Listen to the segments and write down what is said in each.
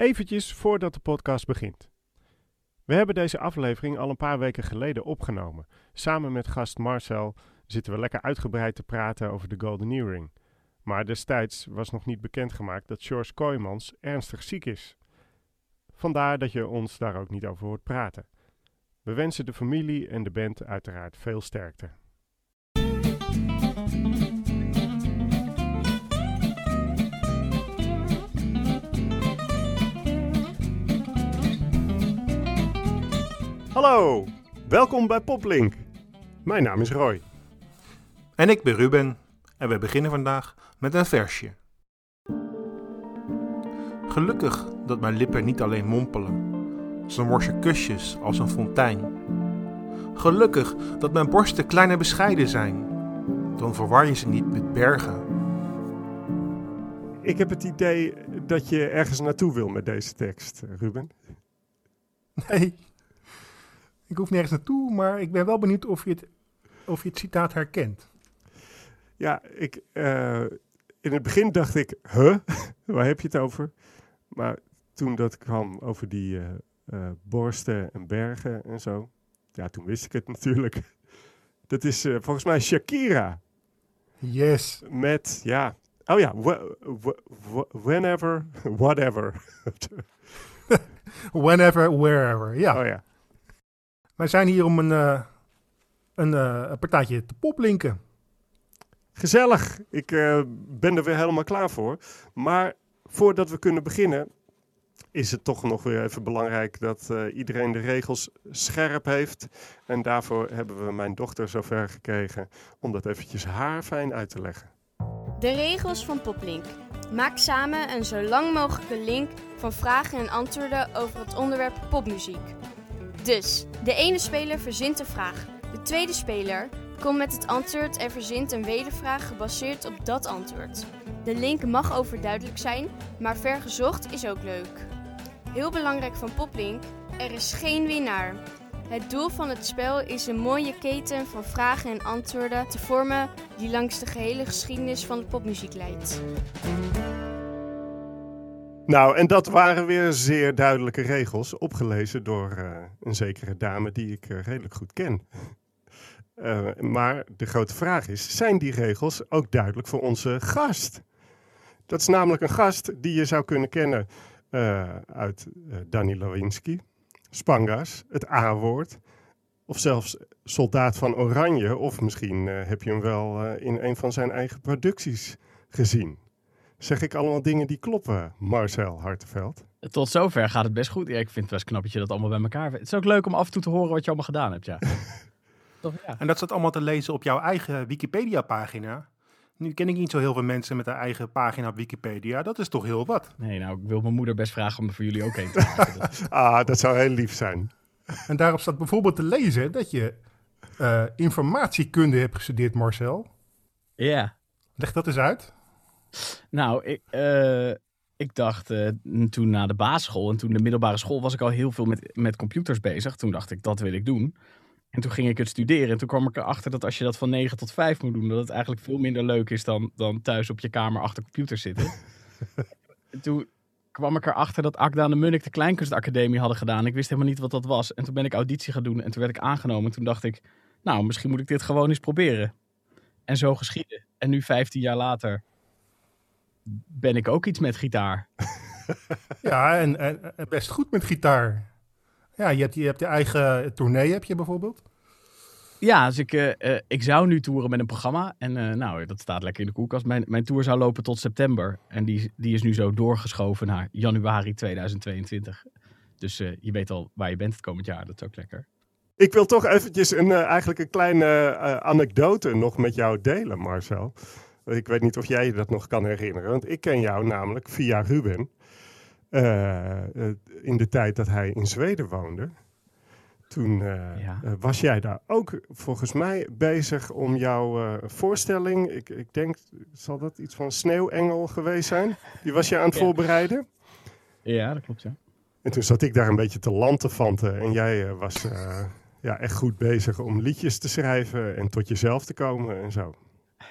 Eventjes voordat de podcast begint. We hebben deze aflevering al een paar weken geleden opgenomen. Samen met gast Marcel zitten we lekker uitgebreid te praten over de Golden Earring. Maar destijds was nog niet bekendgemaakt dat Sjoerd Kooijmans ernstig ziek is. Vandaar dat je ons daar ook niet over hoort praten. We wensen de familie en de band uiteraard veel sterkte. Hallo, welkom bij Poplink. Mijn naam is Roy. En ik ben Ruben en we beginnen vandaag met een versje. Gelukkig dat mijn lippen niet alleen mompelen, ze morsen kusjes als een fontein. Gelukkig dat mijn borsten klein en bescheiden zijn, dan verwar je ze niet met bergen. Ik heb het idee dat je ergens naartoe wil met deze tekst, Ruben. Nee, ik hoef nergens naartoe, maar ik ben wel benieuwd of je het citaat herkent. Ja, in het begin dacht ik, waar heb je het over? Maar toen dat kwam over die borsten en bergen en zo, ja, toen wist ik het natuurlijk. Dat is volgens mij Shakira. Yes. Met, ja, oh ja, whenever, whatever. Whenever, wherever, ja. Oh ja. Wij zijn hier om een partijtje te poplinken. Gezellig, ik ben er weer helemaal klaar voor. Maar voordat we kunnen beginnen, is het toch nog weer even belangrijk dat iedereen de regels scherp heeft. En daarvoor hebben we mijn dochter zover gekregen om dat eventjes haarfijn uit te leggen. De regels van Poplink. Maak samen een zo lang mogelijke link van vragen en antwoorden over het onderwerp popmuziek. Dus, de ene speler verzint een vraag. De tweede speler komt met het antwoord en verzint een wedervraag gebaseerd op dat antwoord. De link mag overduidelijk zijn, maar vergezocht is ook leuk. Heel belangrijk van Poplink, er is geen winnaar. Het doel van het spel is een mooie keten van vragen en antwoorden te vormen die langs de gehele geschiedenis van de popmuziek leidt. Nou, en dat waren weer zeer duidelijke regels, opgelezen door een zekere dame die ik redelijk goed ken. Maar de grote vraag is, zijn die regels ook duidelijk voor onze gast? Dat is namelijk een gast die je zou kunnen kennen uit Danny Lewinsky, Spangas, het A-woord, of zelfs Soldaat van Oranje, of misschien heb je hem wel in een van zijn eigen producties gezien. Zeg ik allemaal dingen die kloppen, Marcel Hartenveld? Tot zover gaat het best goed. Ja, ik vind het best knap dat je dat allemaal bij elkaar... Het is ook leuk om af en toe te horen wat je allemaal gedaan hebt, ja. Toch, ja. En dat staat allemaal te lezen op jouw eigen Wikipedia-pagina. Nu ken ik niet zo heel veel mensen met een eigen pagina op Wikipedia. Dat is toch heel wat. Nee, nou, ik wil mijn moeder best vragen om er voor jullie ook heen te maken. Dat zou heel lief zijn. En daarop staat bijvoorbeeld te lezen dat je informatiekunde hebt gestudeerd, Marcel. Ja. Leg dat eens uit. Nou, ik dacht toen na de basisschool en toen de middelbare school was ik al heel veel met computers bezig. Toen dacht ik, dat wil ik doen. En toen ging ik het studeren en toen kwam ik erachter dat als je dat van 9 tot 5 moet doen, dat het eigenlijk veel minder leuk is dan thuis op je kamer achter computers zitten. En toen kwam ik erachter dat Akda en de Munnik de Kleinkunstacademie hadden gedaan. Ik wist helemaal niet wat dat was. En toen ben ik auditie gaan doen en toen werd ik aangenomen. En toen dacht ik, nou, misschien moet ik dit gewoon eens proberen. En zo geschiedde. En nu 15 jaar later ben ik ook iets met gitaar. Ja, en best goed met gitaar. Ja, je hebt je eigen tournee, heb je bijvoorbeeld? Ja, dus ik zou nu toeren met een programma. En nou, dat staat lekker in de koelkast. Mijn tour zou lopen tot september. En die is nu zo doorgeschoven naar januari 2022. Dus je weet al waar je bent het komend jaar. Dat is ook lekker. Ik wil toch eventjes eigenlijk een kleine anekdote nog met jou delen, Marcel. Ik weet niet of jij je dat nog kan herinneren. Want ik ken jou namelijk via Ruben. In de tijd dat hij in Zweden woonde. Toen was jij daar ook volgens mij bezig om jouw voorstelling. Ik denk, zal dat iets van Sneeuwengel geweest zijn? Die was je aan het voorbereiden? Ja, dat klopt, ja. En toen zat ik daar een beetje te lantefanten. En jij was echt goed bezig om liedjes te schrijven en tot jezelf te komen en zo.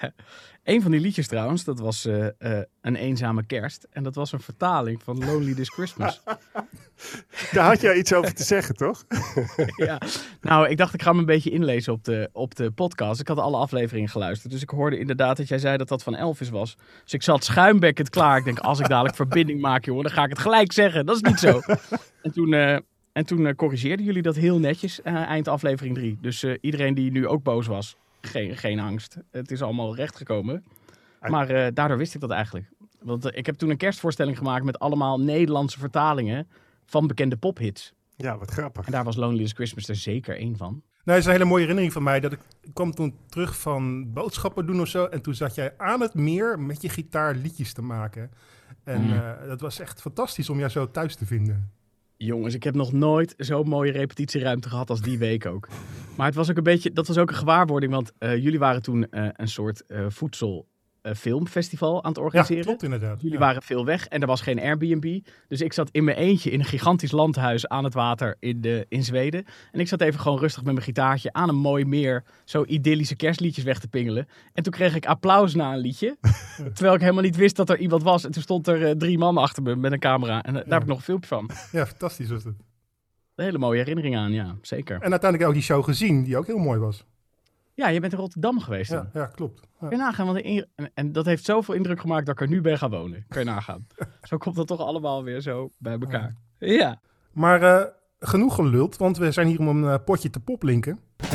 Een van die liedjes trouwens, dat was Een Eenzame Kerst. En dat was een vertaling van Lonely This Christmas. Daar had jij iets over te zeggen, toch? Ja. Nou, ik dacht ik ga me een beetje inlezen op de podcast. Ik had alle afleveringen geluisterd. Dus ik hoorde inderdaad dat jij zei dat dat van Elvis was. Dus ik zat schuimbekkend klaar. Ik denk, als ik dadelijk verbinding maak, jongen, dan ga ik het gelijk zeggen. Dat is niet zo. En toen corrigeerden jullie dat heel netjes eind aflevering 3. Dus iedereen die nu ook boos was, geen angst. Het is allemaal rechtgekomen. Maar daardoor wist ik dat eigenlijk. Want ik heb toen een kerstvoorstelling gemaakt met allemaal Nederlandse vertalingen van bekende pophits. Ja, wat grappig. En daar was Lonely This Christmas er zeker één van. Nou, dat is een hele mooie herinnering van mij. Dat ik kwam toen terug van boodschappen doen of zo. En toen zat jij aan het meer met je gitaar liedjes te maken. En dat was echt fantastisch om jou zo thuis te vinden. Jongens, ik heb nog nooit zo'n mooie repetitieruimte gehad als die week ook. Maar het was ook een beetje, dat was ook een gewaarwording. Want jullie waren toen een soort filmfestival aan het organiseren. Ja, klopt inderdaad. Jullie waren veel weg en er was geen Airbnb. Dus ik zat in mijn eentje in een gigantisch landhuis aan het water in Zweden. En ik zat even gewoon rustig met mijn gitaartje aan een mooi meer zo idyllische kerstliedjes weg te pingelen. En toen kreeg ik applaus na een liedje. Terwijl ik helemaal niet wist dat er iemand was. En toen stond er 3 man achter me met een camera. En daar heb ik nog een filmpje van. Ja, fantastisch was het. Een hele mooie herinnering aan, ja, zeker. En uiteindelijk ook die show gezien, die ook heel mooi was. Ja, je bent in Rotterdam geweest. Ja, klopt. Ja. Kun je nagaan, en dat heeft zoveel indruk gemaakt dat ik er nu ben gaan wonen. Kun je nagaan. Zo komt dat toch allemaal weer zo bij elkaar. Ja. Maar genoeg geluld, want we zijn hier om een potje te poplinken.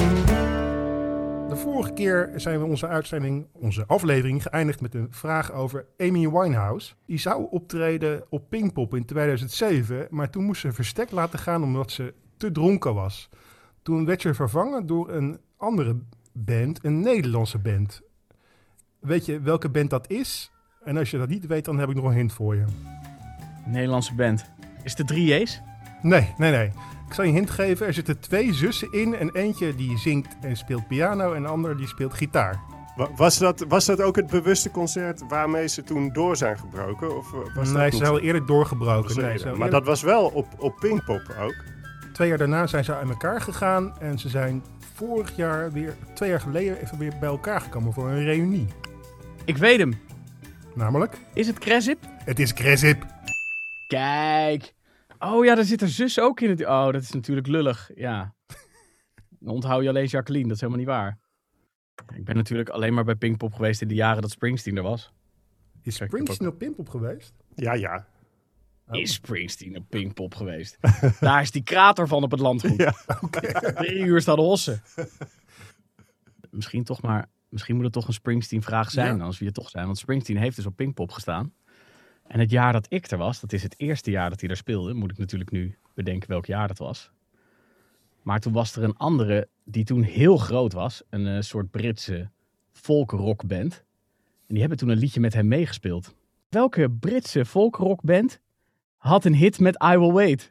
De vorige keer zijn we onze aflevering geëindigd met een vraag over Amy Winehouse. Die zou optreden op Pinkpop in 2007, maar toen moest ze verstek laten gaan omdat ze te dronken was. Toen werd ze vervangen door een andere band, een Nederlandse band. Weet je welke band dat is? En als je dat niet weet, dan heb ik nog een hint voor je. Nederlandse band. Is het de 3J's? Nee. Ik zal je een hint geven. Er zitten 2 zussen in en eentje die zingt en speelt piano en de ander die speelt gitaar. Was dat ook het bewuste concert waarmee ze toen door zijn gebroken? Of was Nee, ze zijn al eerder doorgebroken. Maar dat was wel op Pinkpop ook. 2 jaar daarna zijn ze uit elkaar gegaan en ze zijn vorig jaar weer, 2 jaar geleden, even weer bij elkaar gekomen voor een reunie. Ik weet hem. Namelijk? Is het Krezip? Het is Krezip. Kijk. Oh ja, daar zit een zus ook in het... Oh, dat is natuurlijk lullig. Ja. Dan onthoud je alleen Jacqueline. Dat is helemaal niet waar. Ik ben natuurlijk alleen maar bij Pinkpop geweest in de jaren dat Springsteen er was. Is Springsteen op Pinkpop geweest? Ja. Oh. Is Springsteen op Pinkpop geweest? Daar is die krater van op het landgoed. Ja, oké. 3 uur staan de hossen. Misschien moet het toch een Springsteen-vraag zijn, als we hier toch zijn. Want Springsteen heeft dus op Pinkpop gestaan. En het jaar dat ik er was, dat is het eerste jaar dat hij er speelde. Moet ik natuurlijk nu bedenken welk jaar dat was. Maar toen was er een andere die toen heel groot was. Een soort Britse folkrockband. En die hebben toen een liedje met hem meegespeeld. Welke Britse folkrockband had een hit met I Will Wait?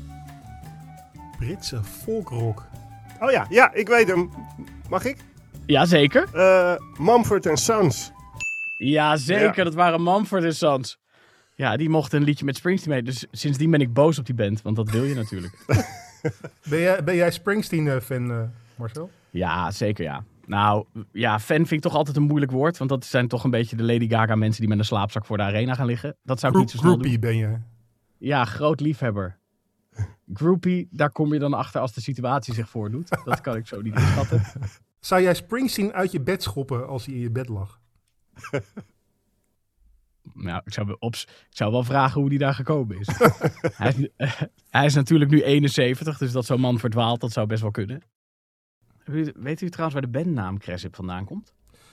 Britse folkrock. Oh ja, ik weet hem. Mag ik? Jazeker. Mumford & Sons. Jazeker, dat waren Mumford & Sons. Ja, die mochten een liedje met Springsteen mee. Dus sindsdien ben ik boos op die band, want dat wil je natuurlijk. Ben jij Springsteen-fan, Marcel? Ja, zeker ja. Nou, ja, fan vind ik toch altijd een moeilijk woord. Want dat zijn toch een beetje de Lady Gaga mensen die met een slaapzak voor de arena gaan liggen. Dat zou ik niet zo snel Groupie doen. ben je? Ja, groot liefhebber. Groupie, daar kom je dan achter als de situatie zich voordoet. Dat kan ik zo niet inschatten. Zou jij Springsteen uit je bed schoppen als hij in je bed lag? Nou, ik zou wel vragen hoe die daar gekomen is. Hij is natuurlijk nu 71, dus dat zo'n man verdwaalt, dat zou best wel kunnen. Weet u trouwens waar de bandnaam Krezip vandaan komt?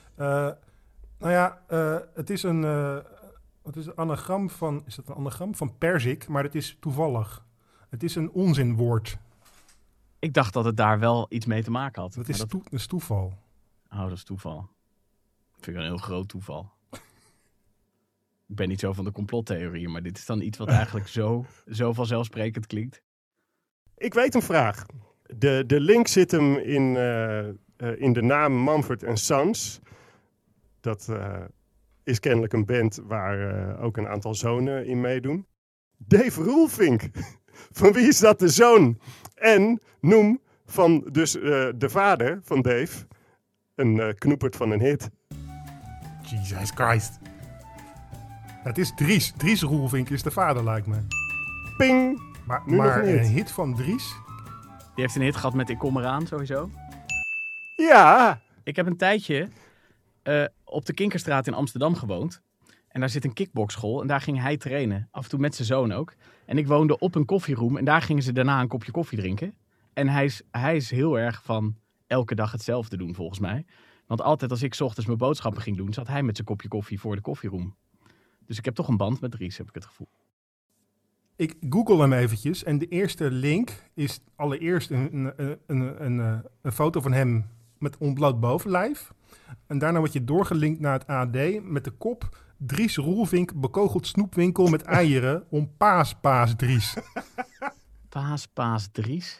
Het is een anagram van... Is dat een anagram van perzik? Maar het is toevallig. Het is een onzinwoord. Ik dacht dat het daar wel iets mee te maken had. Dat is toeval. Oh, dat is toeval. Dat vind ik een heel groot toeval. Ik ben niet zo van de complottheorieën, maar dit is dan iets wat eigenlijk zo vanzelfsprekend klinkt. Ik weet een vraag. De link zit hem in de naam Mumford & Sons. Dat is kennelijk een band waar ook een aantal zonen in meedoen. Dave Roelvink. Van wie is dat de zoon? En noem van dus de vader van Dave een knoepert van een hit. Jesus Christ. Het is Dries. Dries Roelvink is de vader, lijkt me. Ping! Maar Nu nog niet. een hit van Dries? Die heeft een hit gehad met Ik kom eraan, sowieso. Ja! Ik heb een tijdje op de Kinkerstraat in Amsterdam gewoond. En daar zit een kickboxschool en daar ging hij trainen. Af en toe met zijn zoon ook. En ik woonde op een koffieroom en daar gingen ze daarna een kopje koffie drinken. En hij is heel erg van elke dag hetzelfde doen, volgens mij. Want altijd als ik 's ochtends mijn boodschappen ging doen, zat hij met zijn kopje koffie voor de koffieroom. Dus ik heb toch een band met Dries, heb ik het gevoel. Ik google hem eventjes en de eerste link is allereerst een foto van hem met ontbloot bovenlijf. En daarna word je doorgelinkt naar het AD met de kop: Dries Roelvink bekogelt snoepwinkel met eieren om paas Dries. Paas Dries?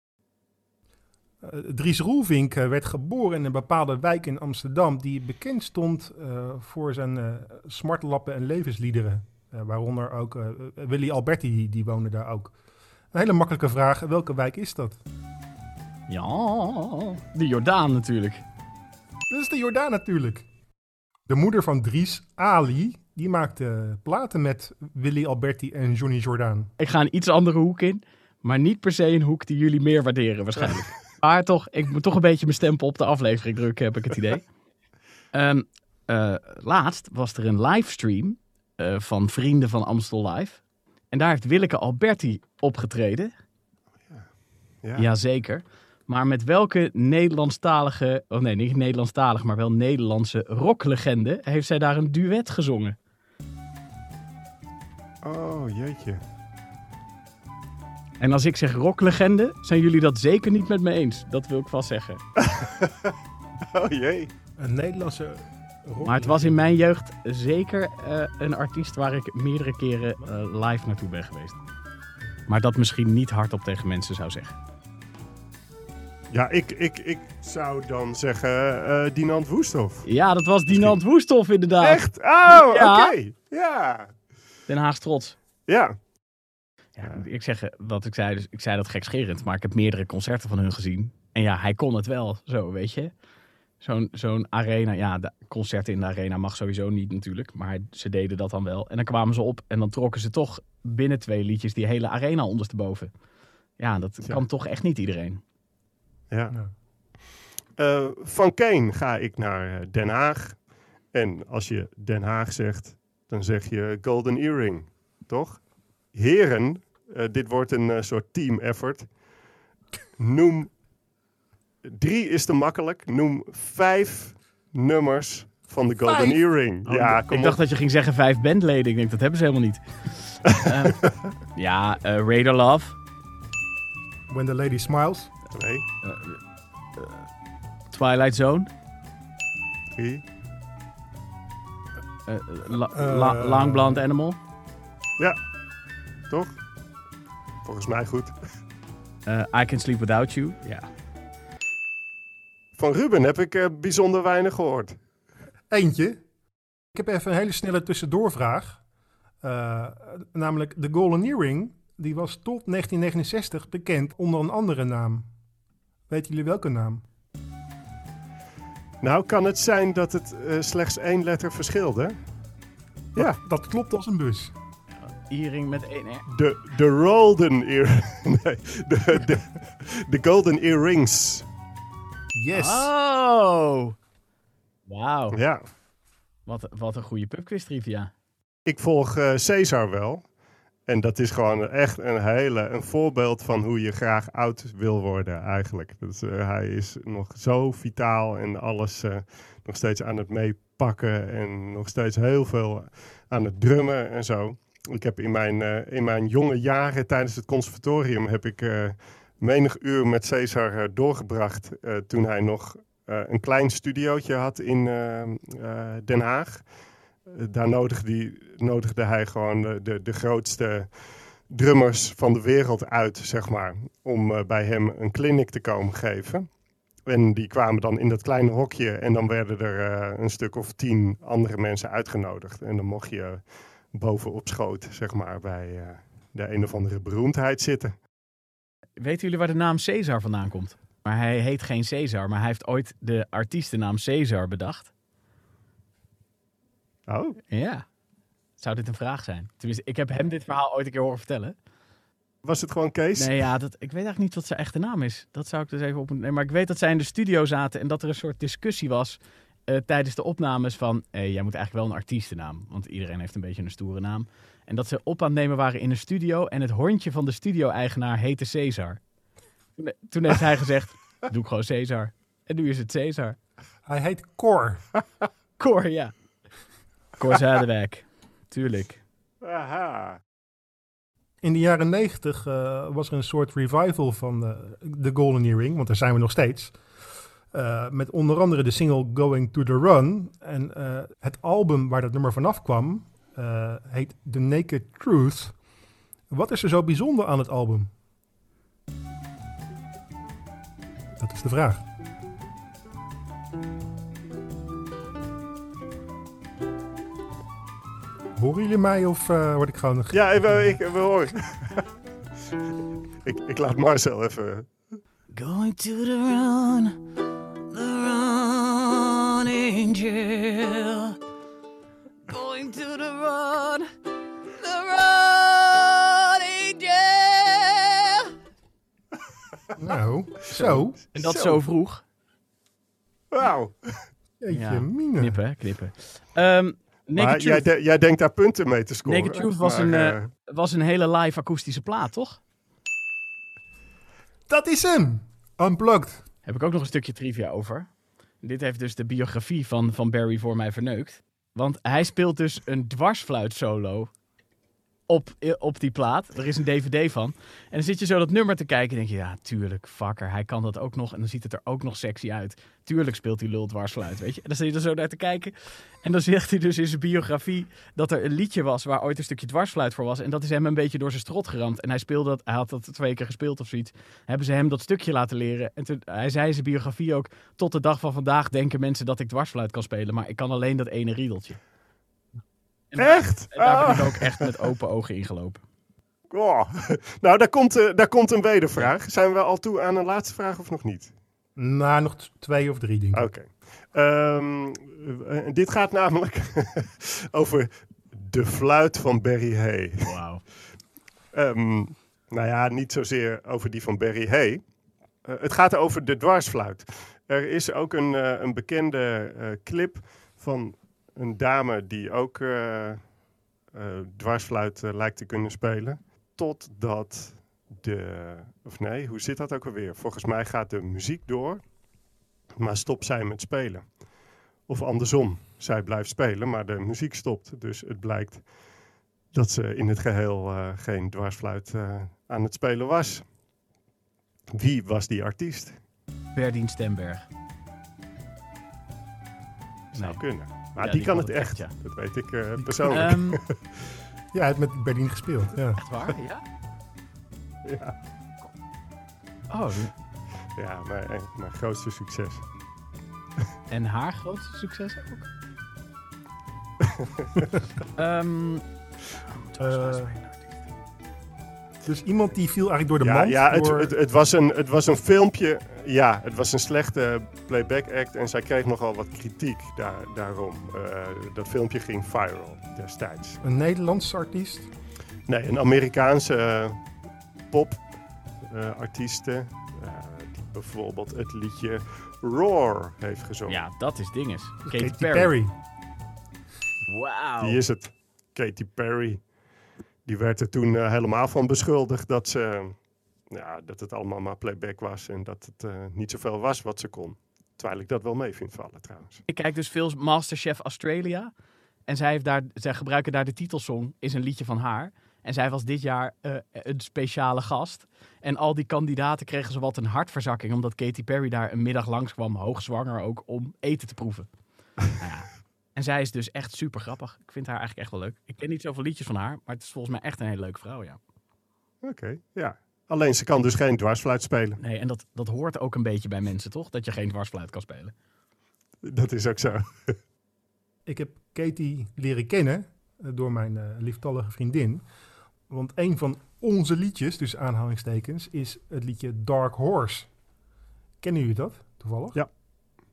Dries Roelvink werd geboren in een bepaalde wijk in Amsterdam die bekend stond voor zijn smartlappen en levensliederen. Waaronder ook Willy Alberti, die woonde daar ook. Een hele makkelijke vraag, welke wijk is dat? Ja, de Jordaan natuurlijk. Dat is de Jordaan natuurlijk. De moeder van Dries, Ali, die maakte platen met Willy Alberti en Johnny Jordaan. Ik ga een iets andere hoek in, maar niet per se een hoek die jullie meer waarderen waarschijnlijk. Maar toch, ik moet toch een beetje mijn stempel op de aflevering drukken, heb ik het idee. Laatst was er een livestream van Vrienden van Amstel Live. En daar heeft Willeke Alberti opgetreden. Ja. Jazeker. Maar met welke Nederlandstalige, oh nee, niet Nederlandstalig, maar wel Nederlandse rocklegende heeft zij daar een duet gezongen? Oh, jeetje. En als ik zeg rocklegende, zijn jullie dat zeker niet met me eens. Dat wil ik vast zeggen. Oh jee. Een Nederlandse rock. Maar het was in mijn jeugd zeker een artiest waar ik meerdere keren live naartoe ben geweest. Maar dat misschien niet hardop tegen mensen zou zeggen. Ja, ik zou dan zeggen Dinant Woesthof. Ja, dat was Dinant Woesthof inderdaad. Echt? Oh, Ja. oké. Ja. Den Haag trots. Ja. Ja, ik zeg wat ik zei, dus ik zei dat gekscherend, maar ik heb meerdere concerten van hun gezien. En ja, hij kon het wel, zo, weet je. Zo'n arena, ja, de concerten in de arena mag sowieso niet natuurlijk, maar ze deden dat dan wel. En dan kwamen ze op en dan trokken ze toch binnen 2 liedjes die hele arena ondersteboven. Ja, dat kan toch echt niet iedereen. Ja. Ja. Van Keen ga ik naar Den Haag. En als je Den Haag zegt, dan zeg je Golden Earring, toch? Heren, dit wordt een soort team effort. Noem 3 is te makkelijk. Noem 5 nummers van de Golden 5? Earring. Oh, Ja, ik kom dacht op. dat je ging zeggen 5 bandleden. Ik denk, dat hebben ze helemaal niet. Radar Love. When the Lady Smiles. Nee, Twilight Zone. 3. Long Blonde Animal. Ja, toch? Volgens mij goed. I Can Sleep Without You. Ja. Van Ruben heb ik bijzonder weinig gehoord. Eentje. Ik heb even een hele snelle tussendoorvraag. Namelijk de Golden Earring. Die was tot 1969 bekend onder een andere naam. Weten jullie welke naam? Nou, kan het zijn dat het slechts 1 letter verschilde? Ja, Dat klopt als een bus. Earring met 1 R. de Rolden Ear... Nee, de Golden Earrings. Yes. Oh! Wauw. Ja, Wat een goede pubquiz trivia. ik volg Cesar wel. En dat is gewoon echt een voorbeeld van hoe je graag oud wil worden eigenlijk. Dus, hij is nog zo vitaal en alles nog steeds aan het meepakken. En nog steeds heel veel aan het drummen en zo. Ik heb in mijn jonge jaren tijdens het conservatorium heb ik menig uur met Cesar doorgebracht. Toen hij nog een klein studiootje had in Den Haag. Daar nodigde hij gewoon de grootste drummers van de wereld uit, zeg maar. Om bij hem een clinic te komen geven. En die kwamen dan in dat kleine hokje. En dan werden er een stuk of 10 andere mensen uitgenodigd. En dan mocht je bovenop schoot, zeg maar, bij de een of andere beroemdheid zitten. Weten jullie waar de naam Cesar vandaan komt? Maar hij heet geen Cesar, maar hij heeft ooit de artiestennaam Cesar bedacht. Oh, Ja. Zou dit een vraag zijn? Tenminste, ik heb hem dit verhaal ooit een keer horen vertellen. was het gewoon Kees? Nee, ja, ik weet eigenlijk niet wat zijn echte naam is. Dat zou ik dus even op moeten nemen. Maar ik weet dat zij in de studio zaten en dat er een soort discussie was tijdens de opnames van... jij moet eigenlijk wel een artiestennaam, want iedereen heeft een beetje een stoere naam. En dat ze op aan het nemen waren in een studio en het hondje van de studio-eigenaar heette Cesar. Toen heeft hij gezegd, doe ik gewoon Cesar. En nu is het Cesar. Hij heet Cor. Cor, ja. Cor Zuiderwijk. Tuurlijk. Aha. In de jaren 90 was er een soort revival van de Golden Earring, want daar zijn we nog steeds. Met onder andere de single Going to the Run. En het album waar dat nummer vanaf kwam heet The Naked Truth. Wat is er zo bijzonder aan het album? Dat is de vraag. Horen jullie mij of word ik gewoon... Ja, we horen. ik laat Marcel even... Going to the run, angel. Going to the run, angel. Nou, zo. En dat zo vroeg. Wauw. Jeetje, mine. Knippen. Maar Naked Truth, jij denkt daar punten mee te scoren. Naked Truth was een hele live akoestische plaat, toch? Dat is hem. Unplugged. Heb ik ook nog een stukje trivia over. Dit heeft dus de biografie van Barry voor mij verneukt. Want hij speelt dus een dwarsfluit solo op die plaat. Er is een DVD van. En dan zit je zo dat nummer te kijken en denk je, ja, tuurlijk, fucker, hij kan dat ook nog. En dan ziet het er ook nog sexy uit. Tuurlijk speelt die lul dwarsfluit, weet je. En dan zit je er zo naar te kijken. En dan zegt hij dus in zijn biografie dat er een liedje was waar ooit een stukje dwarsfluit voor was. En dat is hem een beetje door zijn strot geramd. En hij had dat 2 keer gespeeld of zoiets. Hebben ze hem dat stukje laten leren. En hij zei in zijn biografie ook, tot de dag van vandaag denken mensen dat ik dwarsfluit kan spelen. Maar ik kan alleen dat ene riedeltje. Echt? En daar ben ik ook echt met open ogen ingelopen. Oh. Nou, daar komt een wedervraag. Zijn we al toe aan een laatste vraag of nog niet? Nou, nog 2 of 3 denk ik. Oké. Dit gaat namelijk over de fluit van Barry Hay. Wauw. Nou ja, niet zozeer over die van Barry Hay. Het gaat over de dwarsfluit. Er is ook een bekende clip van een dame die ook dwarsfluit lijkt te kunnen spelen. Totdat hoe zit dat ook alweer? Volgens mij gaat de muziek door, maar stopt zij met spelen. Of andersom, zij blijft spelen, maar de muziek stopt. Dus het blijkt dat ze in het geheel geen dwarsfluit aan het spelen was. Wie was die artiest? Berdien Stemberg. Zou kunnen. Maar Ja, die kan kon het echt. ja. Dat weet ik persoonlijk. Ja, hij heeft met Berdien gespeeld. Ja. Echt waar? Ja? Ja, Oh, ja mijn grootste succes. en haar grootste succes ook? Dus iemand die viel eigenlijk door de Ja, mand. ja door... het was een filmpje. Ja, het was een slechte playback act en zij kreeg nogal wat kritiek daarom. Dat filmpje ging viral destijds. Een Nederlandse artiest. Nee, een Amerikaanse popartieste die bijvoorbeeld het liedje Roar heeft gezongen. Ja, dat is dinges. Katy Perry. Wauw. Die is het. Katy Perry. Die werd er toen helemaal van beschuldigd dat dat het allemaal maar playback was en dat het niet zoveel was wat ze kon. Terwijl ik dat wel mee vind vallen trouwens. Ik kijk dus veel Masterchef Australia. En zij gebruiken daar de titelsong, is een liedje van haar. En zij was dit jaar een speciale gast. En al die kandidaten kregen zowat een hartverzakking, omdat Katy Perry daar een middag langskwam, hoogzwanger ook, om eten te proeven. Nou ja. En zij is dus echt super grappig. Ik vind haar eigenlijk echt wel leuk. Ik ken niet zoveel liedjes van haar, maar het is volgens mij echt een hele leuke vrouw, ja. Oké, ja. Alleen ze kan dus geen dwarsfluit spelen. Nee, en dat hoort ook een beetje bij mensen, toch? Dat je geen dwarsfluit kan spelen. Dat is ook zo. Ik heb Katy leren kennen door mijn lieftallige vriendin. Want een van onze liedjes, dus aanhalingstekens, is het liedje Dark Horse. Kennen jullie dat toevallig? Ja.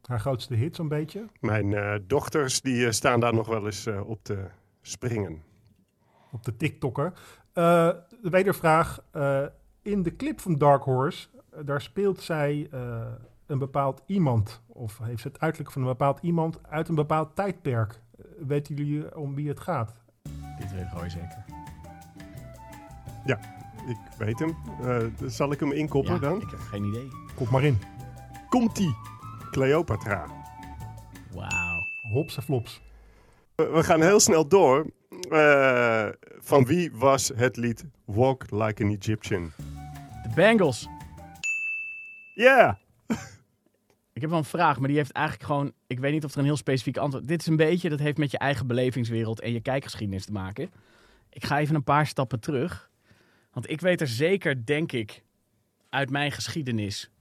Haar grootste hit zo'n beetje? Mijn dochters die staan daar nog wel eens op te springen. Op de TikToker. De wedervraag. In de clip van Dark Horse, daar speelt zij een bepaald iemand. Of heeft ze het uiterlijk van een bepaald iemand uit een bepaald tijdperk. Weten jullie om wie het gaat? Dit weet Roy zeker. Ja, ik weet hem. Zal ik hem inkoppen Ja, dan? ik heb geen idee. Kom maar in. Komt-ie. Cleopatra. Wauw. Hops en flops. We gaan heel snel door. Van wie was het lied Walk Like an Egyptian? De Bengals. Ja! Ik heb wel een vraag, maar die heeft eigenlijk gewoon... Ik weet niet of er een heel specifiek antwoord... Dit is een beetje, dat heeft met je eigen belevingswereld en je kijkgeschiedenis te maken. Ik ga even een paar stappen terug. Want ik weet er zeker, denk ik, uit mijn geschiedenis...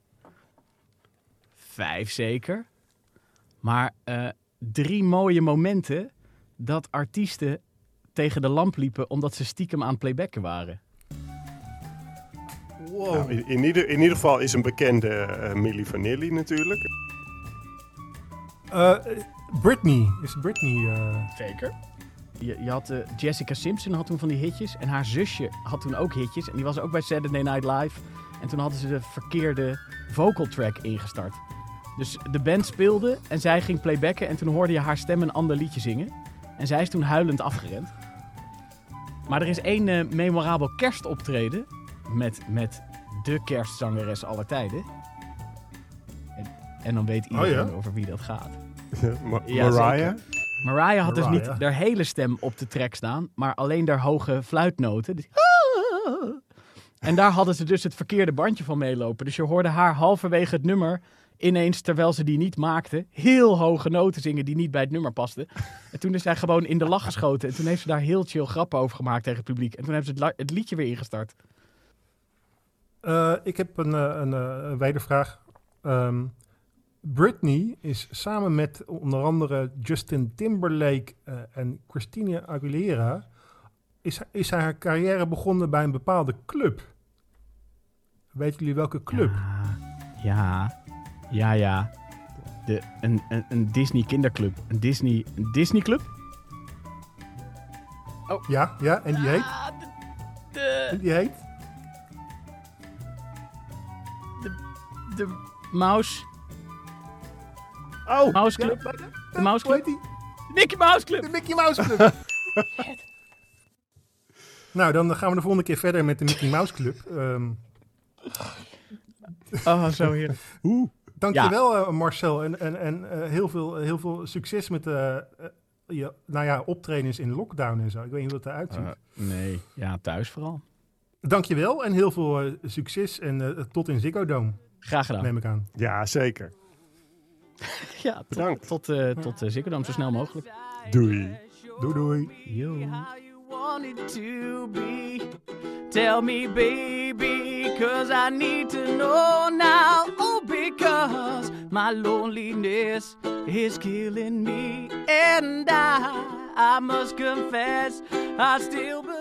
5 zeker. Maar 3 mooie momenten dat artiesten tegen de lamp liepen omdat ze stiekem aan het playbacken waren. Wow. Nou, in ieder geval is een bekende Milli Vanilli natuurlijk. Britney. Is Britney... Zeker. Je had Jessica Simpson had toen van die hitjes. En haar zusje had toen ook hitjes. En die was ook bij Saturday Night Live. En toen hadden ze de verkeerde vocal track ingestart. Dus de band speelde en zij ging playbacken. En toen hoorde je haar stem een ander liedje zingen. En zij is toen huilend afgerend. Maar er is 1 memorabel kerstoptreden. Met de kerstzangeres aller tijden. En dan weet iedereen over wie dat gaat. Ja, Mariah? Mariah had dus Mariah. niet haar hele stem op de track staan, maar alleen haar hoge fluitnoten. Dus... En daar hadden ze dus het verkeerde bandje van meelopen. Dus je hoorde haar halverwege het nummer ineens, terwijl ze die niet maakte, heel hoge noten zingen die niet bij het nummer pasten. En toen is zij gewoon in de lach geschoten. En toen heeft ze daar heel chill grappen over gemaakt tegen het publiek. En toen hebben ze het liedje weer ingestart. Ik heb een wedervraag. Britney is samen met onder andere Justin Timberlake en Christina Aguilera... is haar carrière begonnen bij een bepaalde club. Weten jullie welke club? Ja. Een Disney kinderclub. Een Disney club? Ja, en die heet? En die heet? De Mouse... Oh! Mouse Club? De Mouse Hoe heet Club? die? De Mickey Mouse Club! De Mickey Mouse Club. Nou, dan gaan we de volgende keer verder met de Mickey Mouse Club. Oh, zo heerlijk. Dankjewel Marcel. En heel veel succes met optredens in lockdown en zo. Ik weet niet hoe dat eruit ziet. Nee, ja, thuis vooral. Dankjewel en heel veel succes en tot in Ziggo Dome, Graag gedaan. neem ik aan. Ja, zeker. Ja, Bedankt. tot Ziggo Dome zo snel mogelijk. Doei. Doei. Yo. How you want it to be. Tell me, baby, 'cause I need to know now. Oh, because my loneliness is killing me. And I must confess, I still believe.